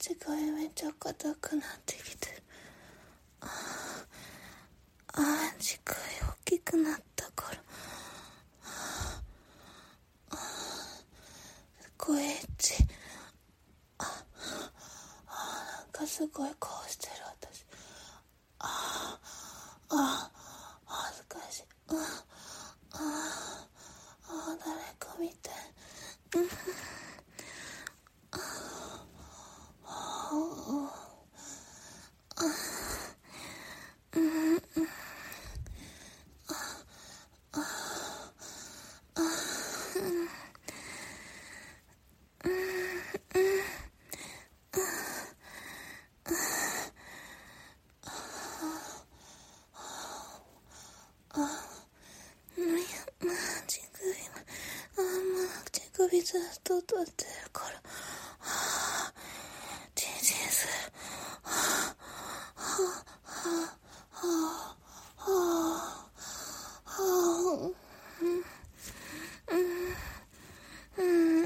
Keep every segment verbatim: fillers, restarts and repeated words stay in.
足がめっちゃ硬くなってきてる。ああ、足が大きくなったから、ああ、すごいエッチ。ああ、なんかすごい顔してる私。ああ、ああ、恥ずかしい。ああ、ああ、誰か見て。うん、ああ、ああ、うん、うん、ああ、ああ、うん、うん、うん、乳首も、あもう乳首ずっと取ってるから、はあ、チンチンする。はあ、はあ、はあ、はあ、はあ、うん、うん、うん、うん、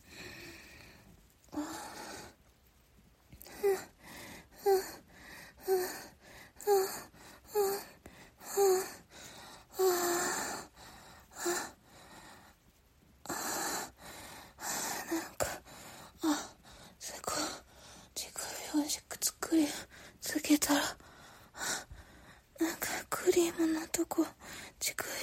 なんか、あ、すごい、乳首をしく作りつけたら、なんかクリームのとこ、乳首、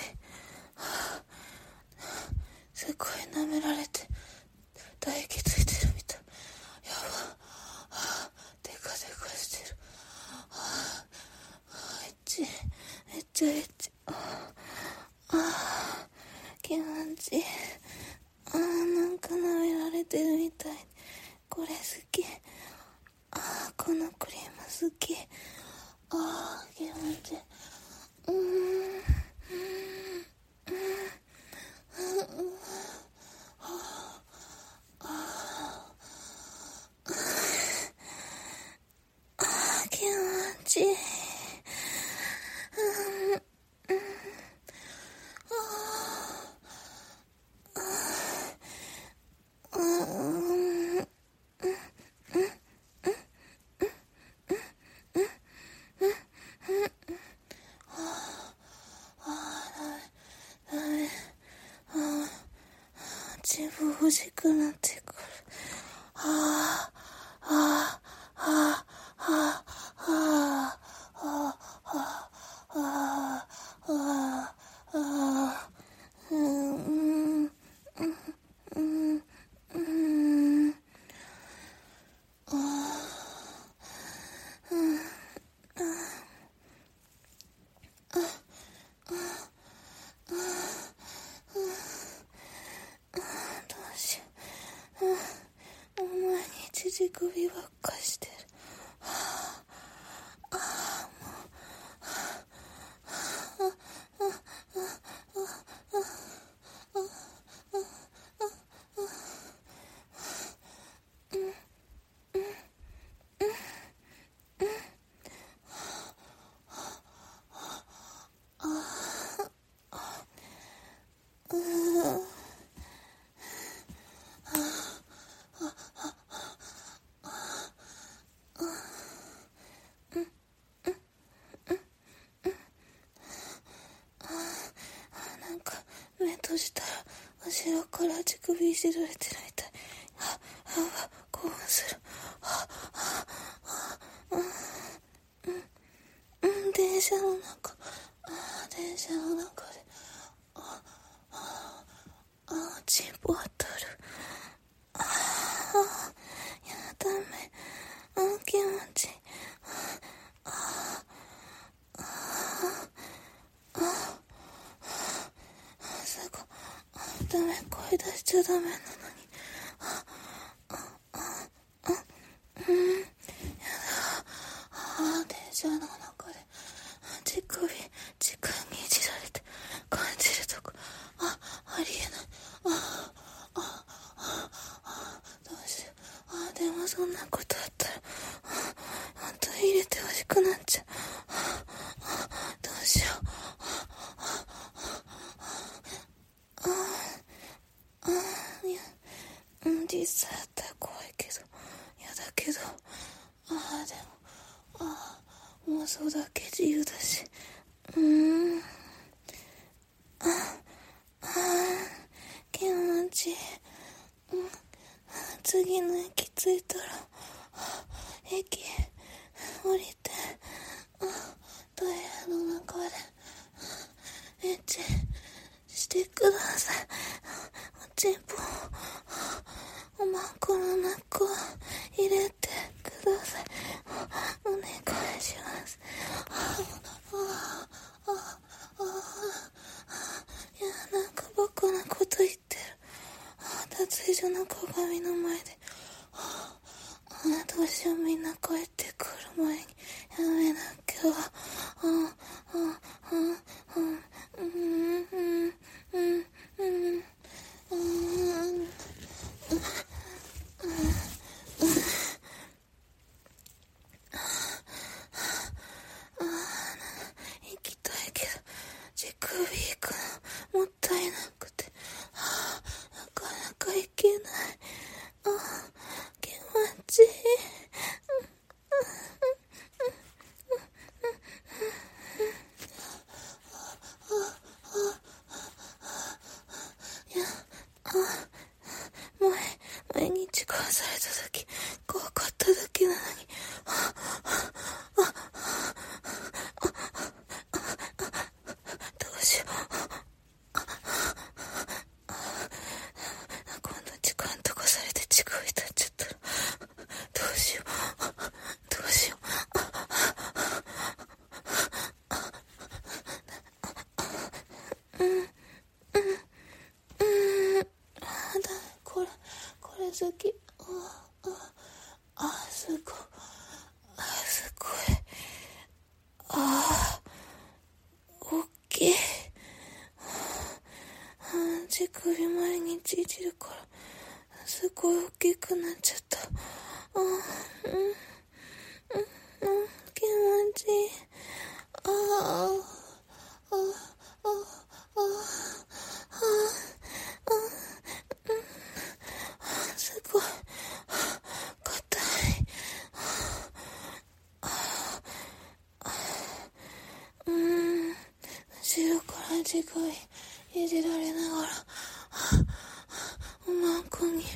すごい舐められて、唾液ついてるみたい。やば、あ、デカデカしてる。あ、エッチ、めっちゃエッチ。ああ、気持ちいい。あー、なんか舐められてるみたい。これ好き。あー、このクリーム好き。あー、気持ちいい。うーん、うん、うん、うん、あー、あー、あー、気持ちいい。うん、うん、あー、うん、ダメ。あー、自分欲しくなってくる。あー、あー、あー、あー、あー、あー、あー、あー、あー、うん、うん、うん、うん、あー、うん、どうしよう。うん、毎日乳首ばっかしてる。なんか目閉じたら後ろから乳首いじられてるみたい。あ、あ、興奮する。あ、あ、あ、うん、うん、電車の中、あ、電車の中で、あ、あ、あ、チンポ当たる。あ、やだめ、あ、気持ちいい。すごい。ダメ、声出しちゃダメなのに。うん、やだ。あー、電車の中で乳首、時間にいじられて感じるとこ、あ、ありえない。あ、あ、あ、あ、どうしよう。あ、でもそんなことあったら、あ、ほんと入れてほしくなっちゃう。あ、あ、どうしよう。あ、あ、いや、うん、実際あったら怖いけど。 けど、ああでも、ああ妄想だけ自由だし、うーん、ああ気持ちいい、うん、次の駅着いたら、駅降りて、トイレの中でエッチしてください。おちんぽおまんこの中入れてください。お願いします。いや、なんかバカなこと言ってる。脱衣所の鏡の前で、どうしよう、みんな帰ってくる前にやめなきゃ。あああうんうんうんうんうん行きたいけど乳首行くのもったいなくて、なかなか行けない。あ気持ちいい。前日間された時怖かっただけなのに、どうしよう。今度時間とかされて乳首立っちゃったらどうしようどうしよう。うんうんうんあだこれこれ好き。あああすごいあすごいあおっきい。乳首毎日いじるからすごい大きくなっちゃった。あうんうんうん気持ちいい。ああああああああすごい硬い。うん後ろから乳首いじられながらおまんこに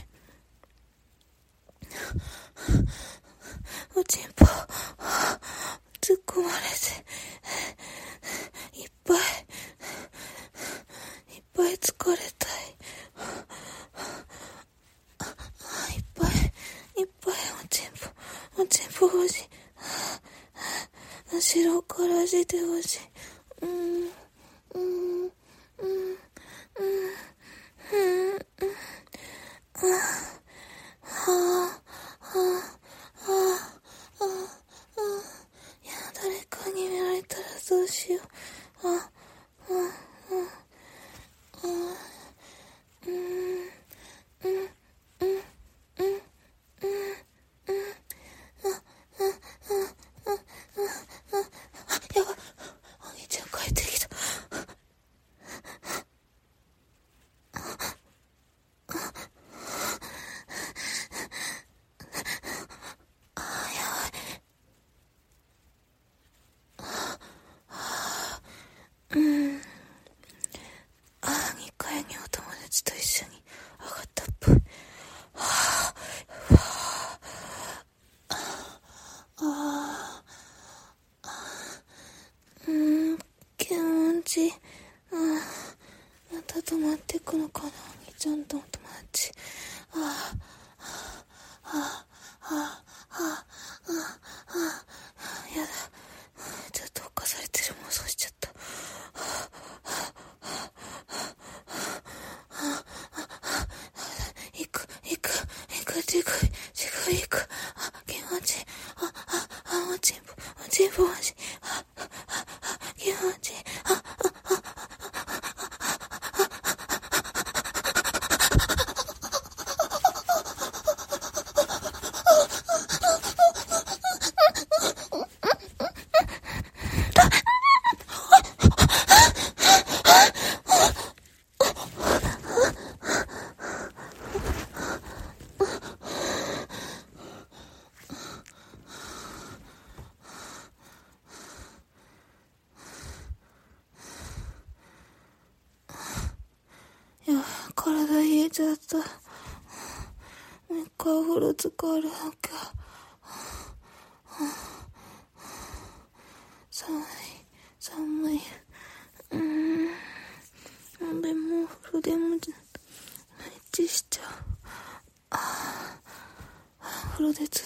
おちんぽ突っ込まれていっぱいいっぱい疲れたい。いっぱいいっぱいおちんぽおちんぽ欲しい。後ろからいじって欲しい。うんうんうんうんうんあああああああいや誰かに見られたらどうしよう。ああああうんうんうんうんうんやばいお兄ちゃん帰ってきた。うんああにかいにお友達と一緒に上がったっぽい。はあはあああうん気持ちいい。あまた止まってくのかなお兄ちゃんとお友達。ああああああああやだちょっと犯されてる妄想しちゃった。行く行く行く乳首乳首行く。あ気持ちいい。あああおちんぽおちんぽ欲しい。あああ気持ちいい。あああ体冷えちゃった。もう一回お風呂浸かるなきゃ。寒い、寒い。うーん。なんでもうお風呂でも寝ちしちゃう。ああ、お風呂でずっ